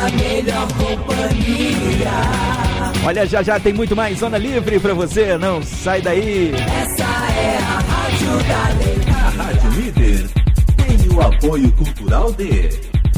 a melhor companhia. Olha, já tem muito mais Zona Livre pra você, não sai daí. Essa é a Rádio da Lei. A Rádio Líder tem o apoio cultural de...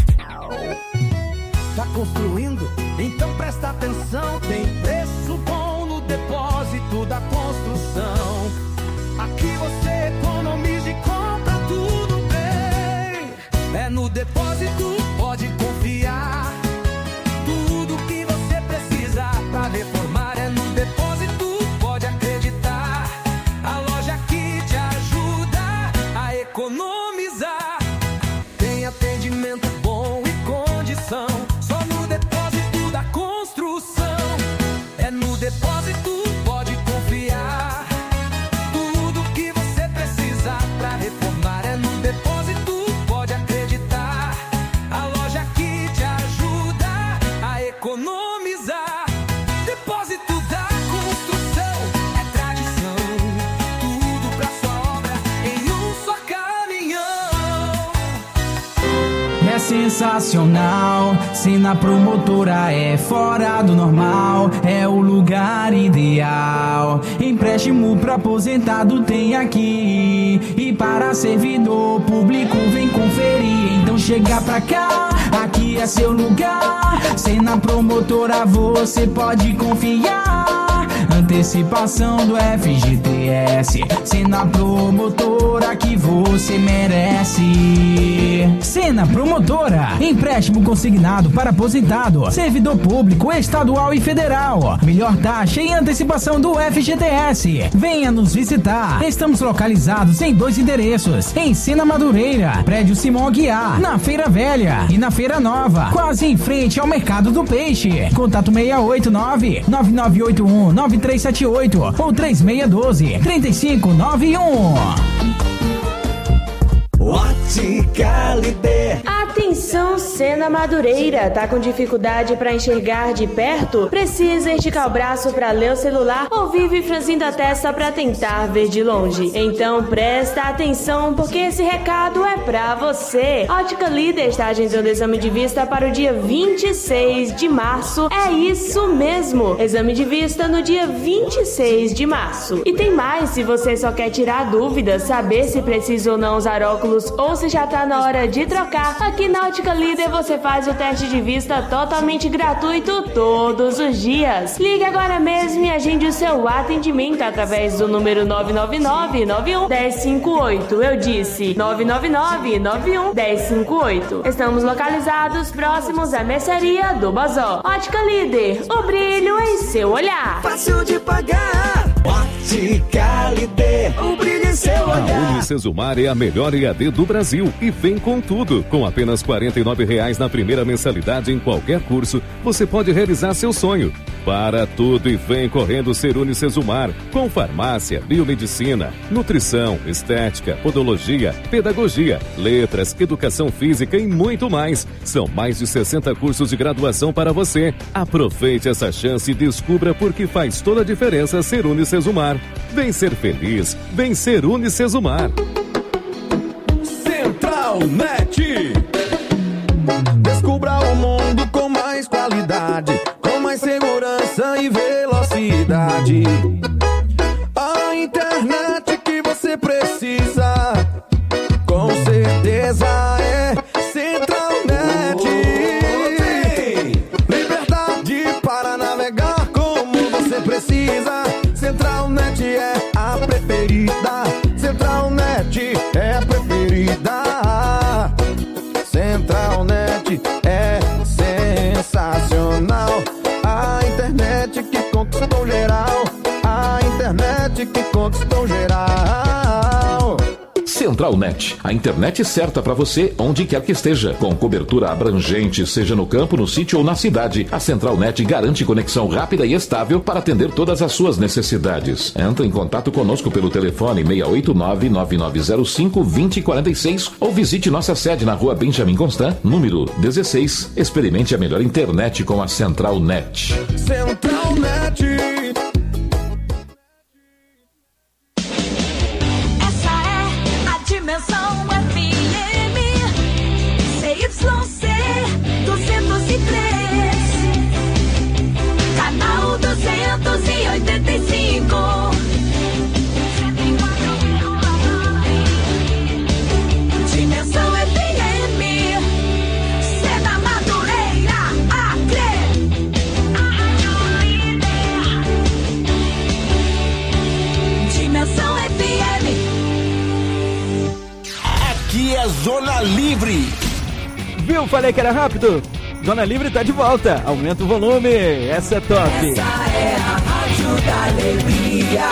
Tá construindo? Então presta atenção. Tem preço bom no depósito da construção. Aqui você economiza e compra tudo bem. É no depósito, pode confiar. Tudo que você precisa pra reformar é no depósito, pode acreditar. A loja que te ajuda a economizar. Tem atendimento bom e condição. Só no depósito da construção. É no depósito, pode confiar. Tudo que você precisa pra reformar é no depósito, pode acreditar. A loja que te ajuda a economizar. Depósito da construção é tradição. Tudo pra sua obra em um só caminhão. É sensacional, Sena Promotora é fora do normal, é o lugar ideal. Empréstimo pra aposentado tem aqui, e para servidor público vem conferir. Então chega pra cá, aqui é seu lugar. Sena Promotora você pode confiar. Antecipação do FGTS, Sena Promotora que você merece. Sena Promotora, empréstimo consignado para aposentado, servidor público estadual e federal. Melhor taxa e antecipação do FGTS. Venha nos visitar. Estamos localizados em 2 endereços: em Sena Madureira, prédio Simão Aguiar, na Feira Velha, e na Feira Nova, quase em frente ao Mercado do Peixe. Contato 689-9981-9378 ou 3612-3591. Ótica Líder. Atenção, Sena Madureira, tá com dificuldade para enxergar de perto? Precisa esticar o braço para ler o celular ou vive franzindo a testa para tentar ver de longe? Então presta atenção, porque esse recado é pra você. Ótica Líder está agendando exame de vista para o dia 26 de março. É isso mesmo, exame de vista no dia 26 de março. E tem mais, se você só quer tirar dúvidas, saber se precisa ou não usar óculos ou se já tá na hora de trocar, aqui na Ótica Líder você faz o teste de vista totalmente gratuito todos os dias. Ligue agora mesmo e agende o seu atendimento através do número 999-91-1058. Eu disse 999-91-1058. Estamos localizados próximos à mercearia do Bazó. Ótica Líder, o brilho em seu olhar. Fácil de pagar. Ótica Líder, o brilho em seu olhar. A Unicesumar é a melhor EAD do Brasil e vem com tudo. Com apenas R$ 49,00 na primeira mensalidade em qualquer curso, você pode realizar seu sonho. Para tudo e vem correndo ser Unicesumar, com farmácia, biomedicina, nutrição, estética, podologia, pedagogia, letras, educação física e muito mais. São mais de 60 cursos de graduação para você. Aproveite essa chance e descubra por que faz toda a diferença ser Unicesumar. Vem ser feliz, vem ser Unicesumar. Central Net. Descubra o mundo com mais qualidade, com mais segurança e velocidade. A internet que você precisa, com certeza é Central Net. Liberdade para navegar como você precisa. Central Net é a preferida. Central Net é a preferida. Central Net é sensacional. A internet que conquistou geral. A internet que conquistou geral. Central Net, a internet certa para você onde quer que esteja, com cobertura abrangente, seja no campo, no sítio ou na cidade. A Central Net garante conexão rápida e estável para atender todas as suas necessidades. Entre em contato conosco pelo telefone 689-9905-2046 ou visite nossa sede na rua Benjamin Constant, número 16. Experimente a melhor internet com a Central Net. Central Net. Dimensão FM, CYC 203. Zona Livre. Viu? Falei que era rápido. Zona Livre tá de volta. Aumenta o volume. Essa é top. Essa é a Rádio da Alegria.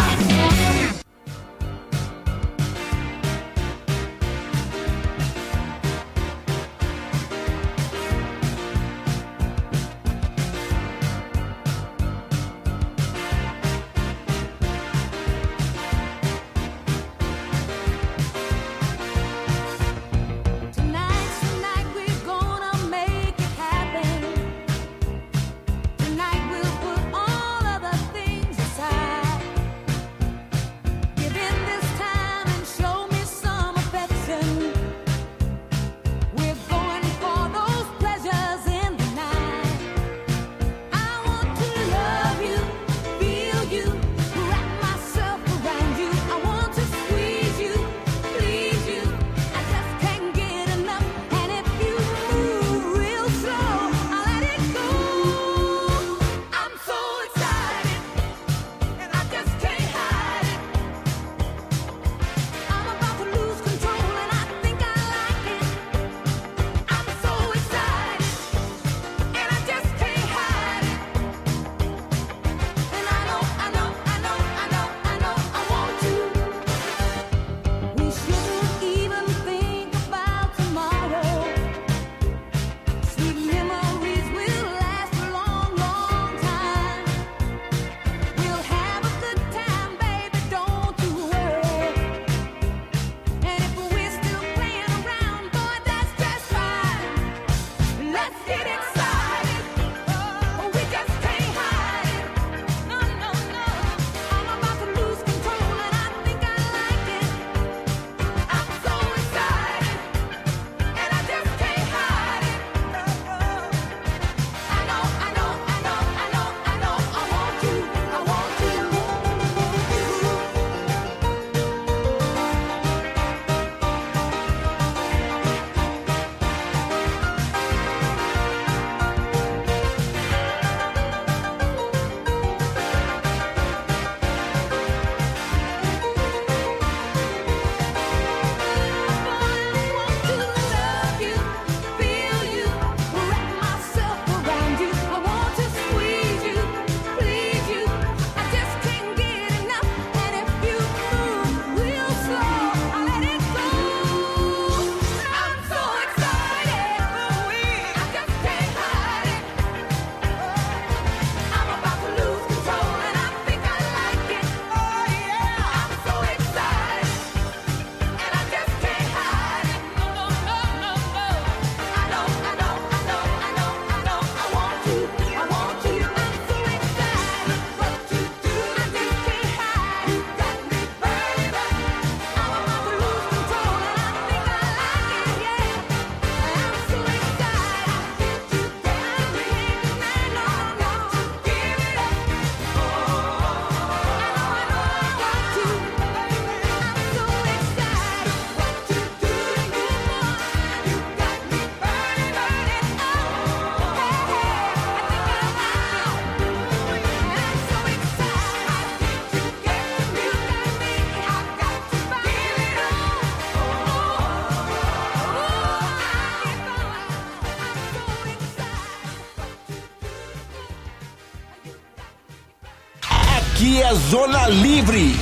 Aqui é Zona Livre.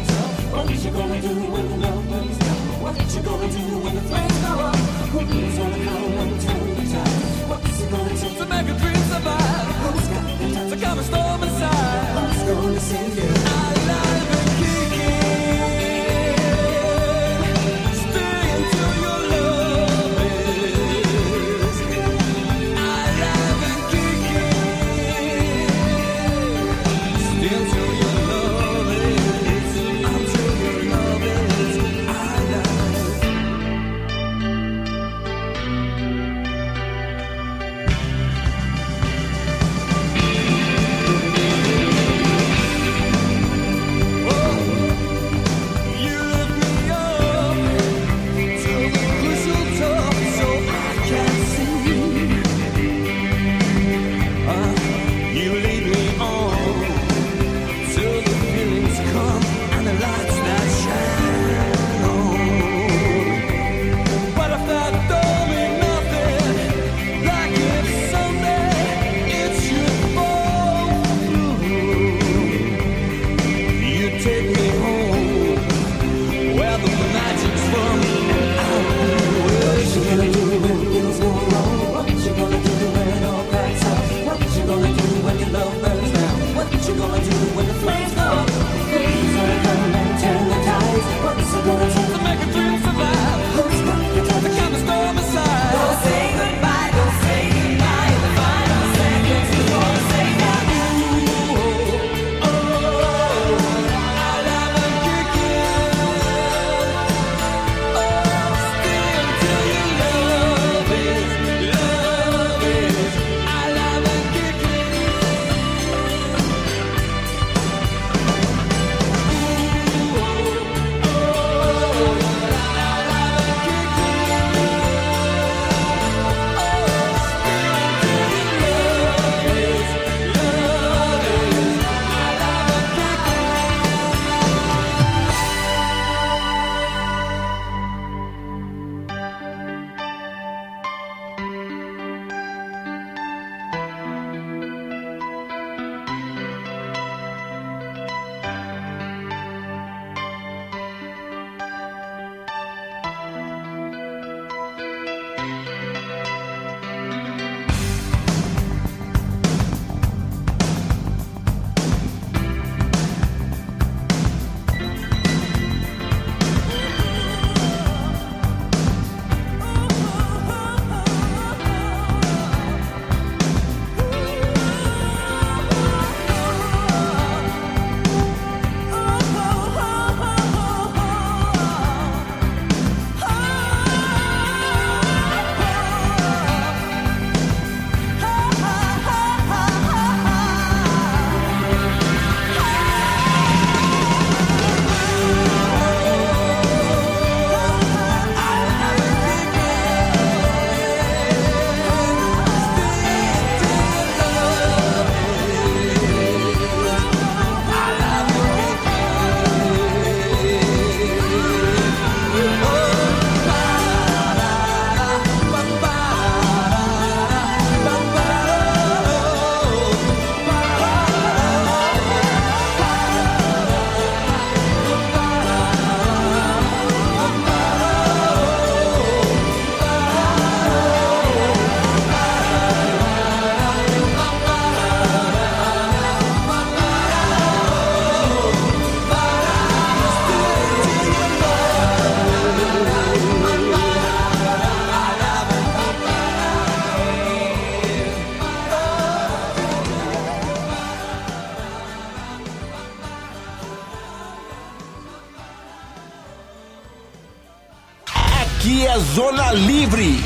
What you gonna do when the flames go up? Aqui é Zona Livre.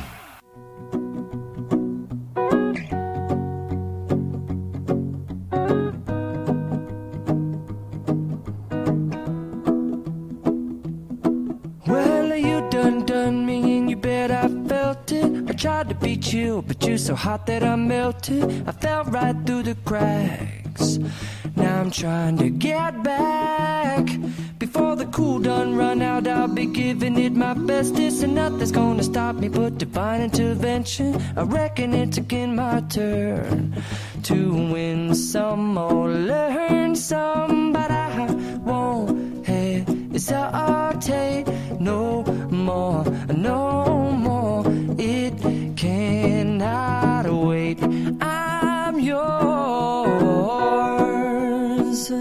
Well, you done me and you bet I felt it. I tried to beat you, but you're so hot that I melted. I fell right through the cracks. Now I'm trying to get back. Before the cool done run out, I'll be giving it my bestest. And nothing's gonna stop me but divine intervention. I reckon it's again my turn to win some or learn some. But I won't hesitate no more, no more. It cannot wait. I'm yours.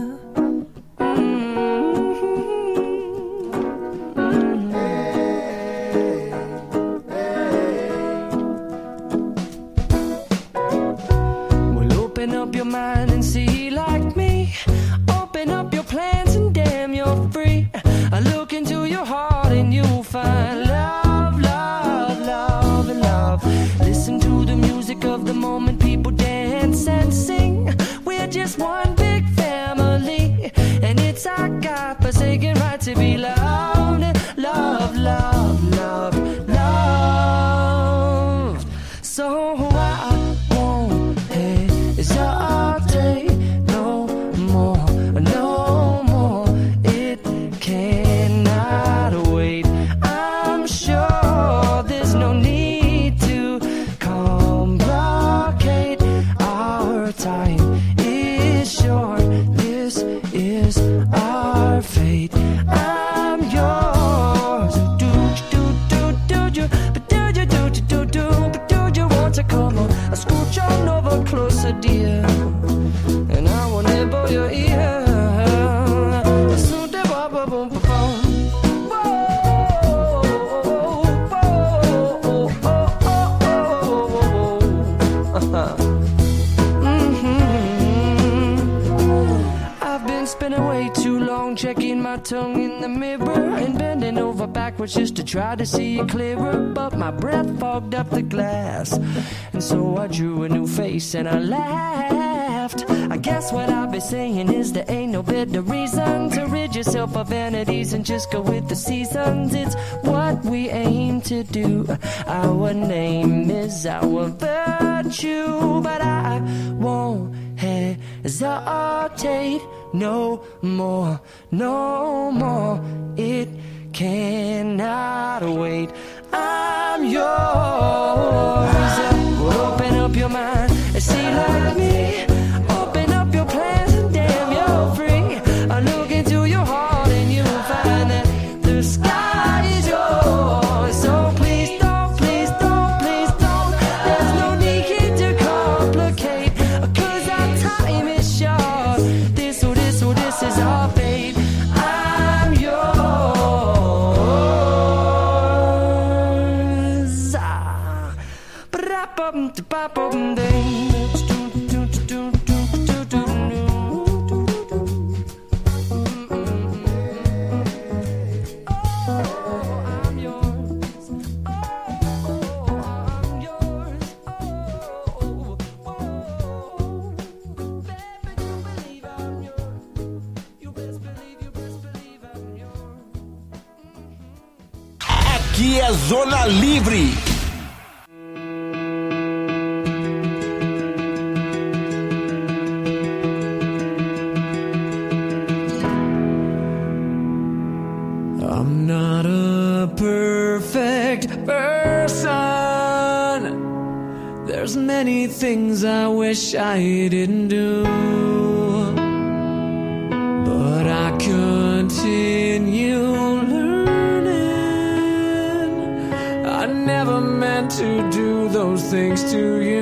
Open up your mind and see like me. Open up your plans and damn, you're free. I look into your heart and you'll find love, love, love, and love. Listen to the music of the moment, people dance and sing. We're just one big family, and it's our God-forsaken right to be loved, love, love, love, love. So I won't hesitate no more, no more. It cannot wait. I'm sure there's no need to complicate. Our time is short. This is our fate. I'm yours. Do you? But do you want to come on? I scooch on over closer, dear, and I will nibble your ear. I've been spending way too long checking my tongue in the mirror and bending over backwards just to try to see it clearer. But my breath fogged up the glass, and so I drew a new face and I laughed. I guess what I'll be saying is there ain't no better reason to rid yourself of vanities and just go with the seasons. It's what we aim to do. Our name is our virtue, but I won't hesitate no more, no more. It cannot wait. I'm yours. Open up your mind and see like me. Open up your plans and damn, you're free. I look into your heart and you'll find that the sky is yours. So please don't, please don't, please don't. There's no need to complicate, 'cause our time is short. This is our fate. I'm yours. Aqui é Zona Livre. I'm not a perfect person. There's many things I wish I didn't do, but I continue learning. I never meant to do those things to you,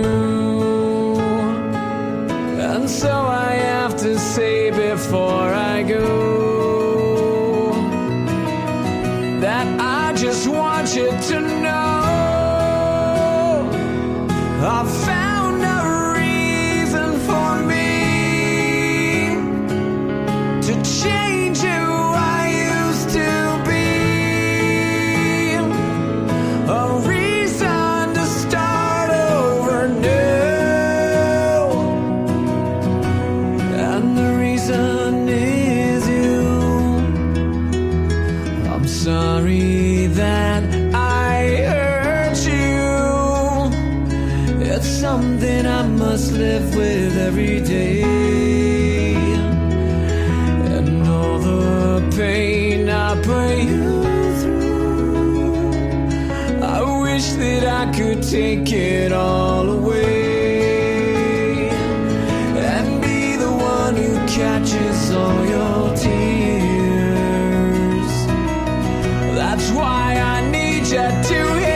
and so I have to say before I go that I just want you to know I found a reason for me to change who I used to be. with every day. And all the pain I pray you through, I wish that I could take it all away and be the one who catches all your tears. That's why I need you to hear.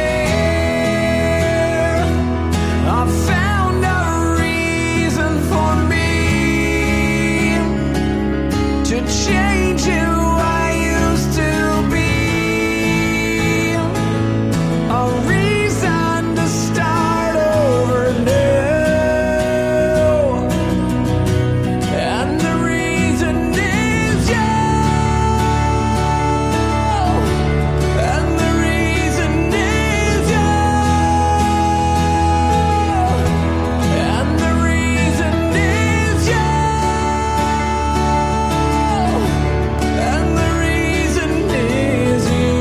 I found a reason for me to change who I used to be. A reason to start over now. And the reason is you. And the reason is you. And the reason is you. And the reason is you.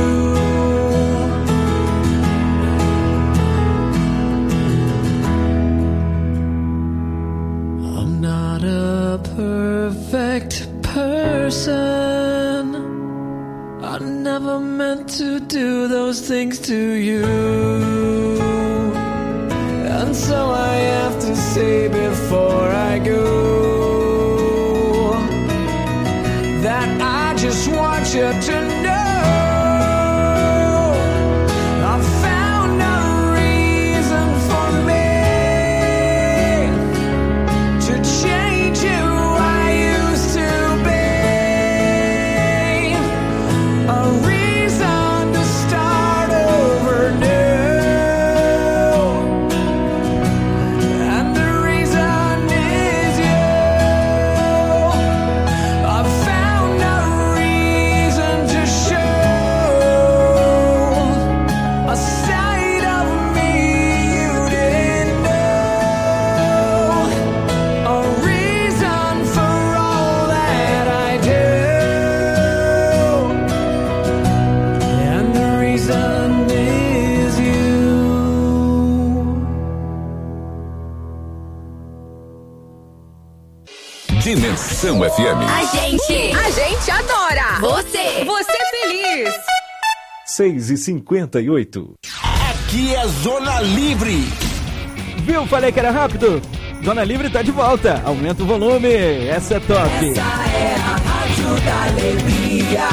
I'm not a perfect person. I never meant to do those things to you. And so I have to say before I go that I just want you to know I found a reason for me to change who I used to be. A reason to start over now. And the reason is you. I found a reason to show a side of me you didn't know. A reason for all that I do. And the reason is you. Dimensão FM. A gente adora. Você feliz. 6h58. Aqui é Zona Livre. Viu? Falei que era rápido. Zona Livre tá de volta. Aumenta o volume. Essa é top. Essa é a Rádio da Alegria.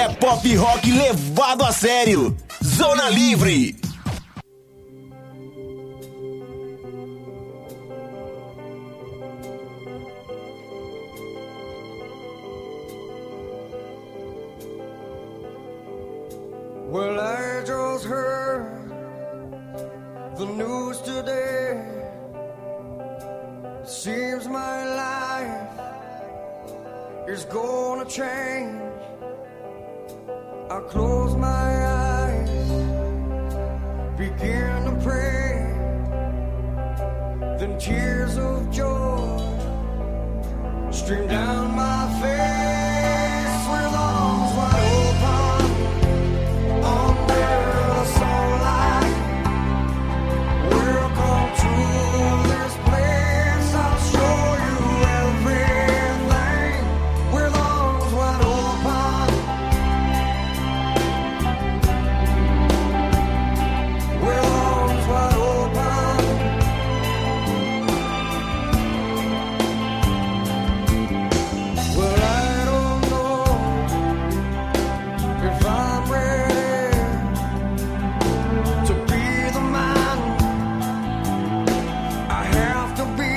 é pop rock levado a sério. Zona Livre. Well, I just heard the news today. Seems my life is gonna change. I close my eyes, begin to pray, then tears of joy stream down my face with arms wide open. Under the sunlight, welcome to this place. I'll show you everything with arms wide open. With arms wide open. Well, I don't know if I'm ready to be the man I have to be.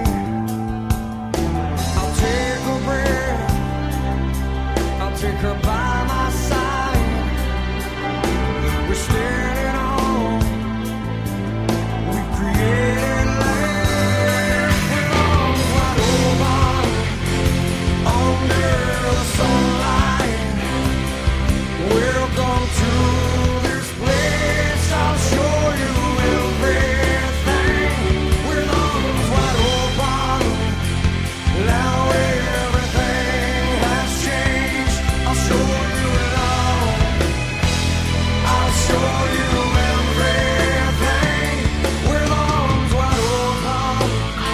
I'll take a breath, I'll take her by my side. We're standing on, we created life with arms wide open. Under the sunlight, welcome to this place. I'll show you everything with arms wide open. Now everything has changed. I'll show you love. I'll show you everything with arms wide open.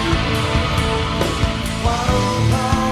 Wide open.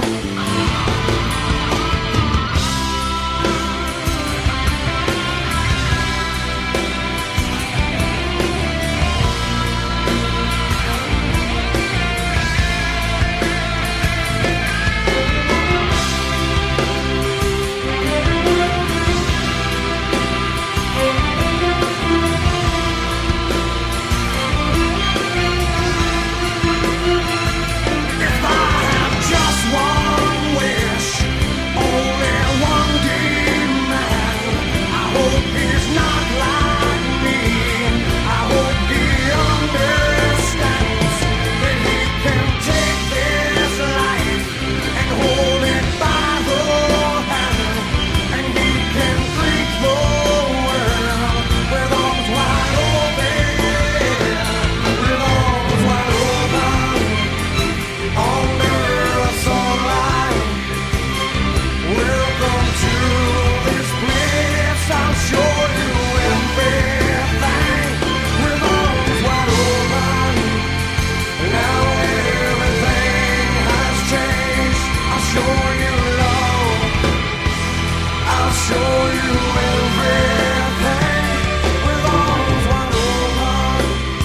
If I have just one wish, only one demand, I hope he's not like me. I hope he understands that he can take this life and hold it by the hand, and he can greet the world with arms wide open, with arms wide open. Under the sunlight, welcome to this place. I'll show you everything with arms wide open. Now everything has changed. I'll show you love. I'll show you everything with arms wide open.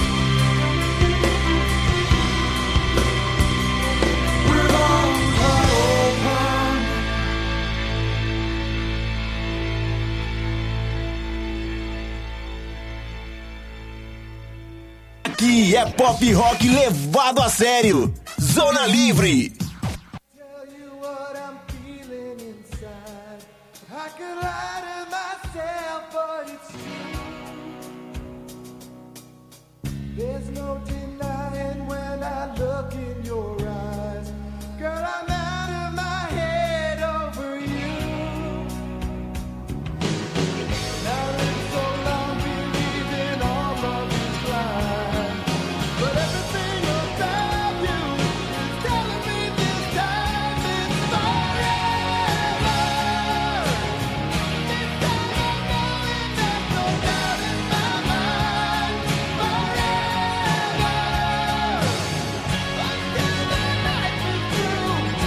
With arms wide open. Aqui é pop rock levado a sério. Zona Livre. Tell you what I'm feeling inside. I could lie to myself, but it's true. There's no denying when I look in your eyes. Girl, I'm out of my head over you. Now it's so long believing all of these lies, but everything about you is telling me this time it's forever. This time I know it, there's no doubt in my mind. Forever. Until the night is through.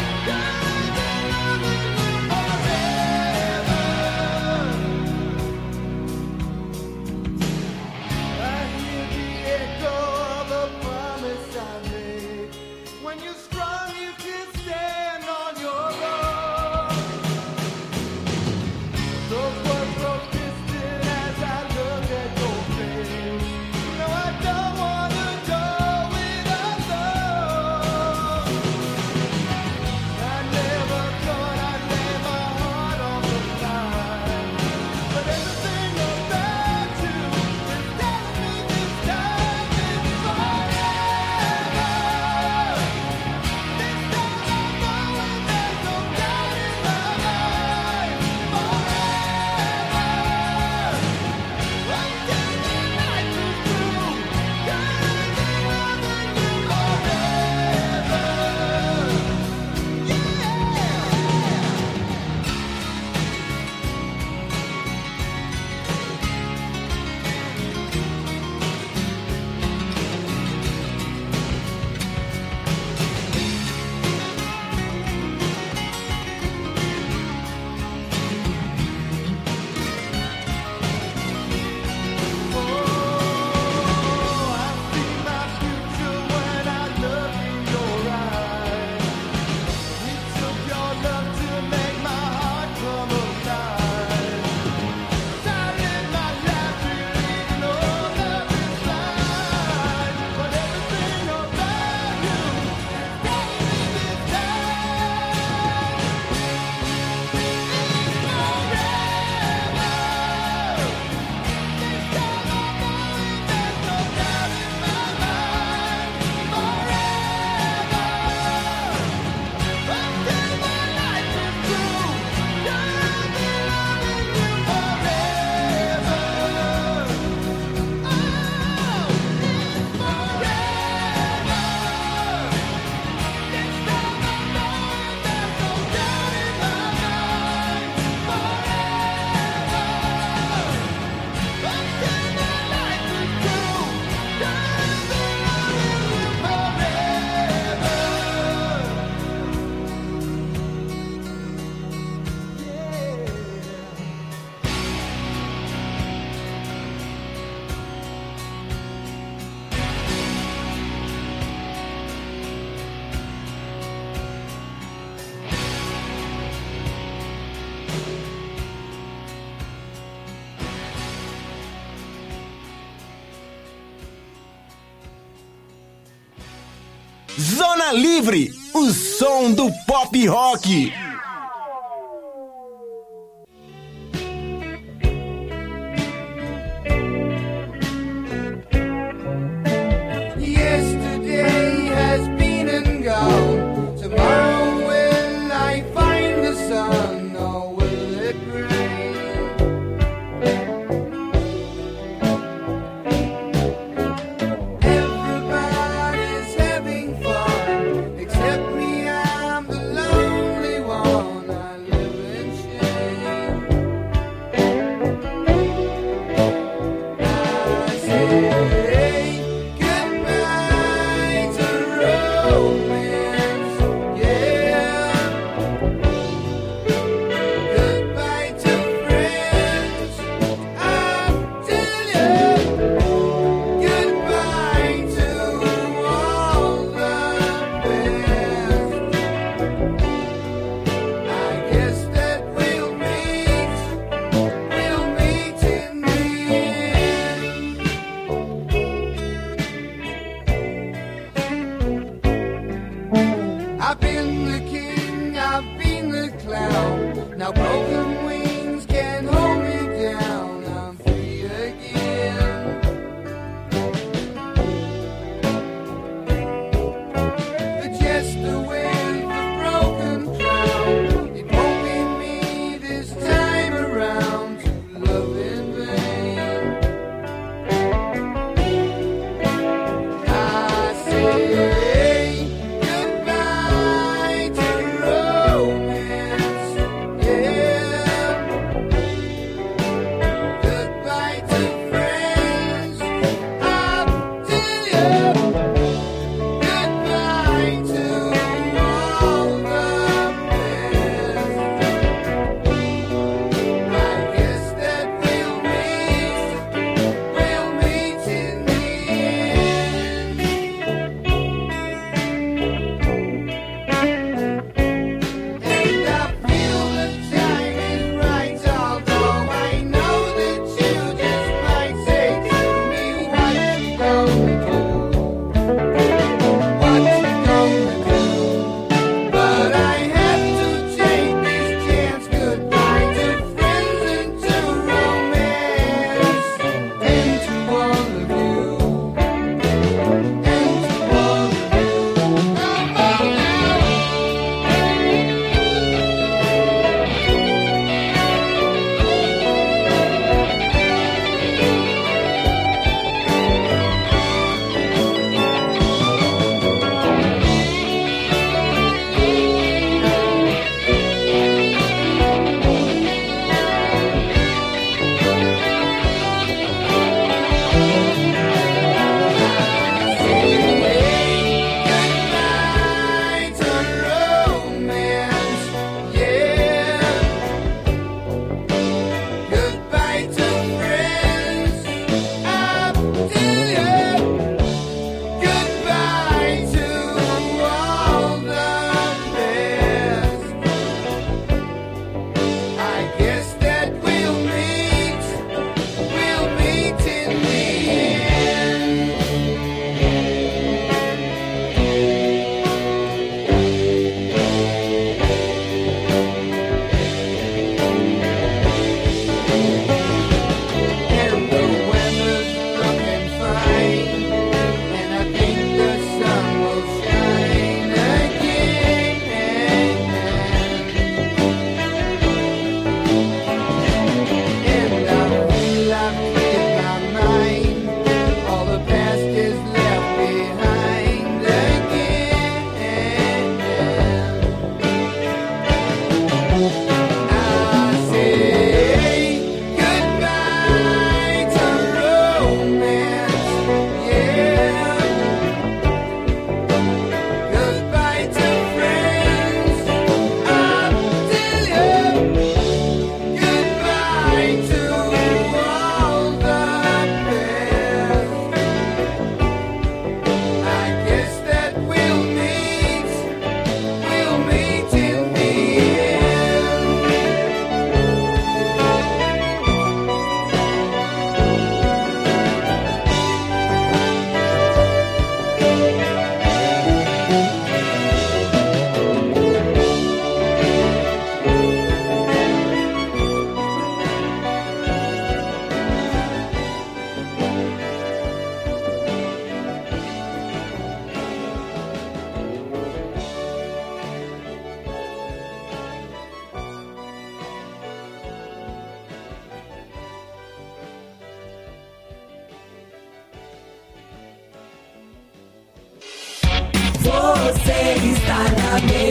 Zona Livre, o som do pop rock. Yesterday has been and gone. Tomorrow will I find the sun, or will it rain? Everybody's having fun, except me, I'm the lonely one. I live in shame. I say goodbye to romance, yeah. Goodbye to friends, I tell you. Goodbye to all the best. I guess that we'll meet in the end. I've been the king, I've been the clown. Now broken wings can't hold me down. I'm free again. The jester with the broken crown. It won't be me this time around to love in vain. I say goodbye to romance, yeah. Goodbye to friends, I tell you. Goodbye to all the best. I guess that we'll meet in the end. And I feel the time is right, although I know that you just might say to me, what you gonna do? What you gonna do? But I have to take this chance. Goodbye to friends and to romance, and to all of you, and to all of you. Come on now. Goodbye to romance, yeah. Goodbye to friends, I tell you. Goodbye to all the best. I guess that we'll meet in the end. And the weather's looking fine, and I think the sun will shine again. And I feel I've cleared my mind.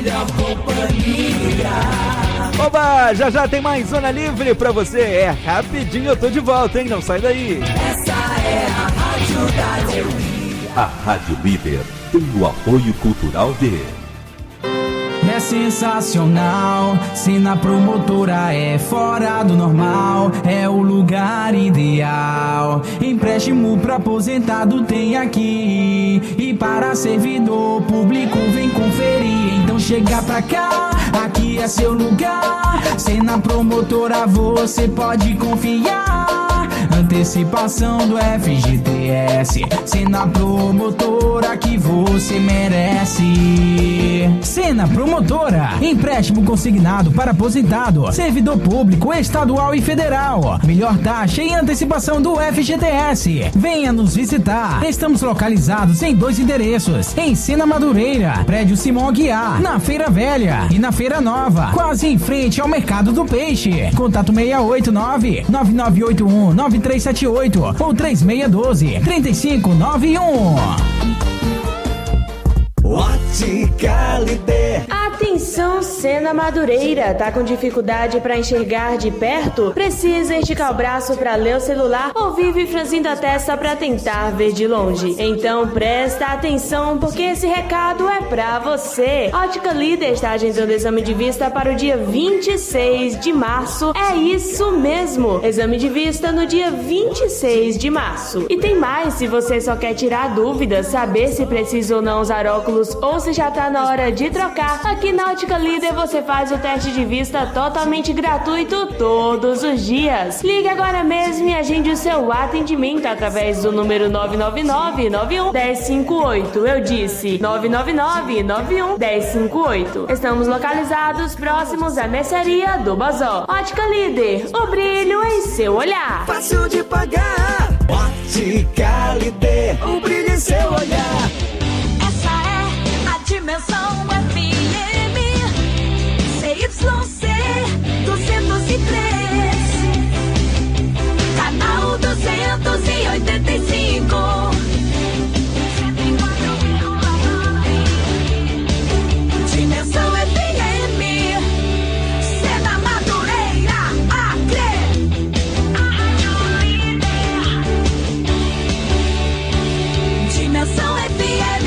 melhor companhia. Oba, já tem mais Zona Livre pra você. É rapidinho, eu tô de volta, hein? Não sai daí. Essa é a Rádio da Alegria. A Rádio Líder tem o apoio cultural de... É sensacional, Sena Promotora é fora do normal, é o lugar ideal. Empréstimo pra aposentado tem aqui, e para servidor público vem conferir. Então chega pra cá, aqui é seu lugar. Sena Promotora você pode confiar. Antecipação do FGTS, Sena Promotora que você merece. Sena Promotora, empréstimo consignado para aposentado, servidor público estadual e federal. Melhor taxa e antecipação do FGTS. Venha nos visitar. Estamos localizados em 2 endereços: em Sena Madureira, prédio Simão Aguiar, na Feira Velha, e na Feira Nova, quase em frente ao Mercado do Peixe. Contato 689-9981-9378 ou 3612-3591. Ótica Líder. Atenção, Sena Madureira, tá com dificuldade pra enxergar de perto? Precisa esticar o braço pra ler o celular ou vive franzindo a testa pra tentar ver de longe? Então presta atenção, porque esse recado é pra você. Ótica Líder está agendando exame de vista para o dia 26 de março. É isso mesmo, exame de vista no dia 26 de março. E tem mais, se você só quer tirar dúvidas, saber se precisa ou não usar óculos ou se já tá na hora de trocar, aqui na Ótica Líder você faz o teste de vista totalmente gratuito todos os dias. Ligue agora mesmo e agende o seu atendimento através do número 999-91-1058. Eu disse 999-91-1058. Estamos localizados próximos à mercearia do Bazó. Ótica Líder, o brilho em seu olhar. Fácil de pagar. Ótica Líder, o brilho em seu olhar. Dimensão FM CYC 203, canal 285, 104,9. Dimensão FM, Sena Madureira, Acre. Dimensão FM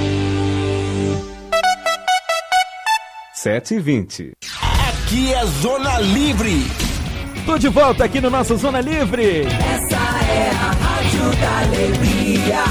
7h20. Aqui é Zona Livre. Tô de volta aqui no nosso Zona Livre. Essa é a Rádio da Alegria.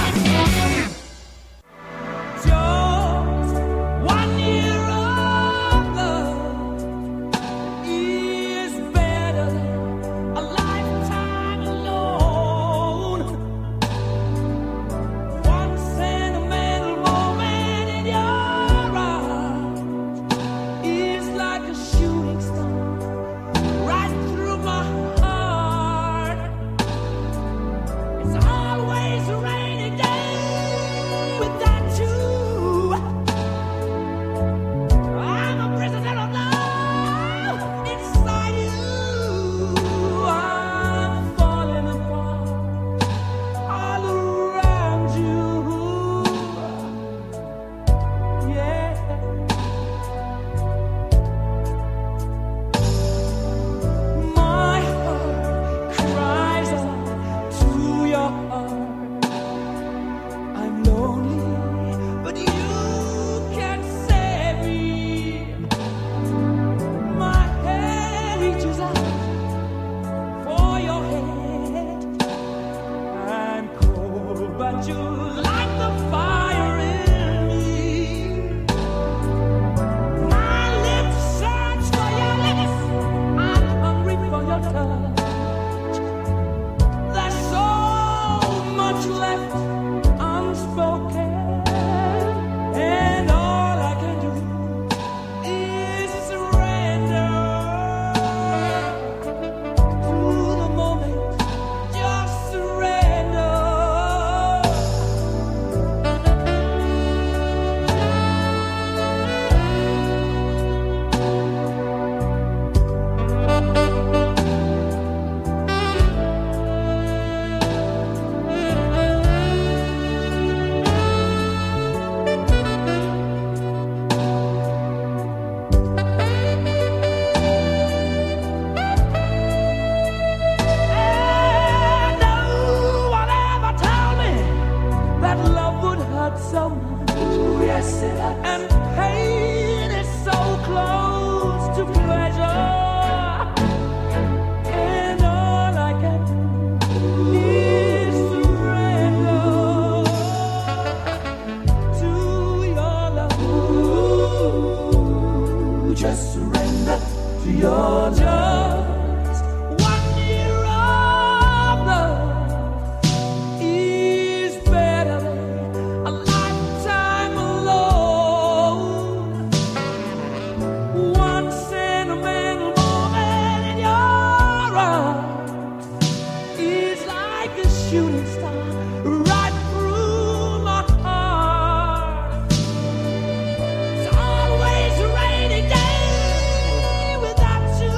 shooting star right through my heart. It's always a rainy day without you.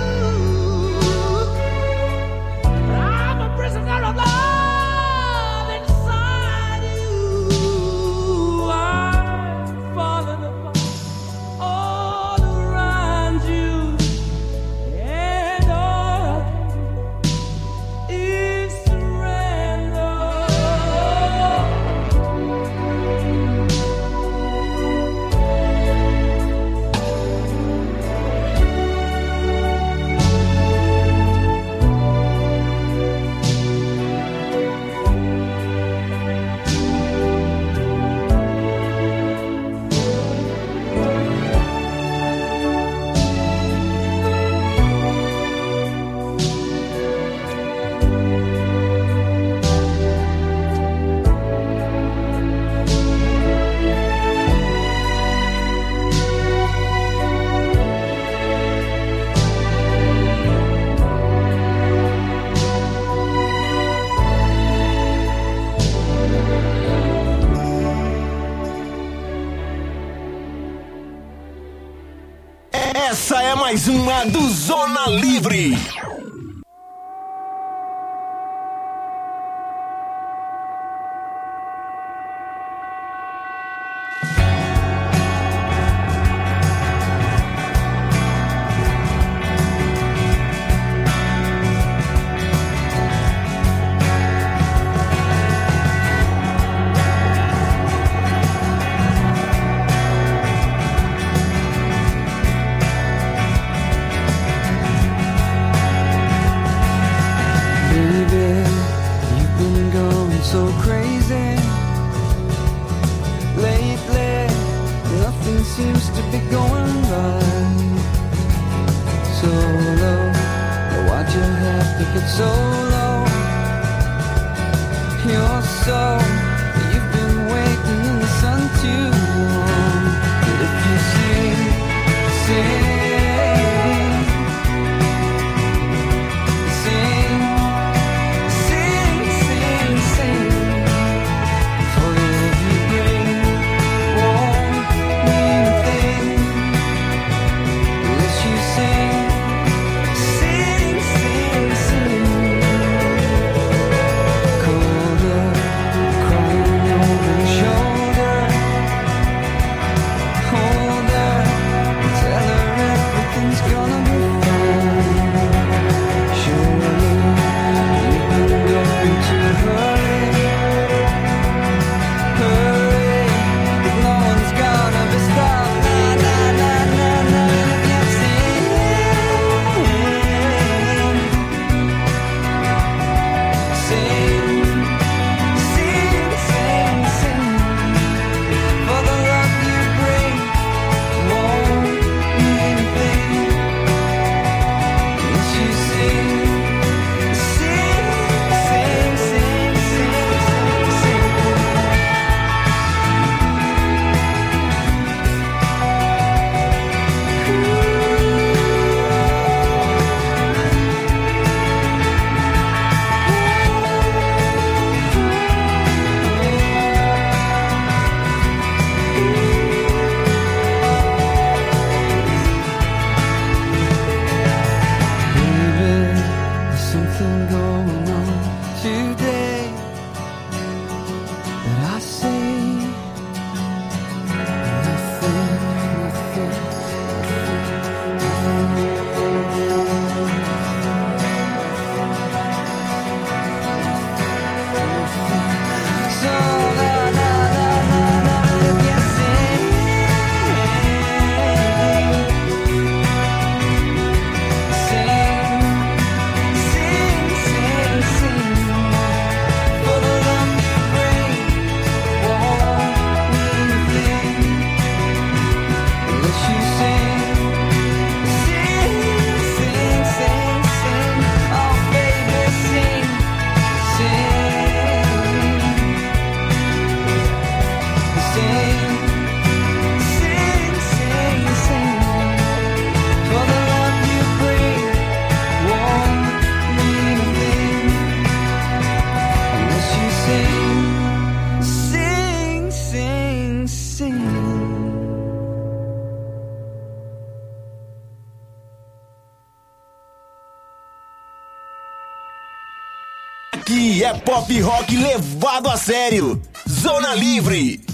I'm a prisoner of love inside you. I'm falling apart all around you, and all I can do is surrender. Essa é mais uma do Zona Livre. Baby, you've been going so crazy lately. Nothing seems to be going right. So low, why'd you have to get so low? You're so, you've been waiting in the sun too long. And if you sing, for the love you bring won't mean a thing unless you sing. Colder, crying over your shoulder. Hold her, tell her everything's gonna be fine. Surely you've been going too hurry. Hurry, 'cause no one's gonna be stopped. Na na na na na, if you sing, for the love you bring won't mean a thing unless you sing. Baby, there's something going on today that I see. So na na na na na, if you sing, é pop rock levado a sério. Zona Livre.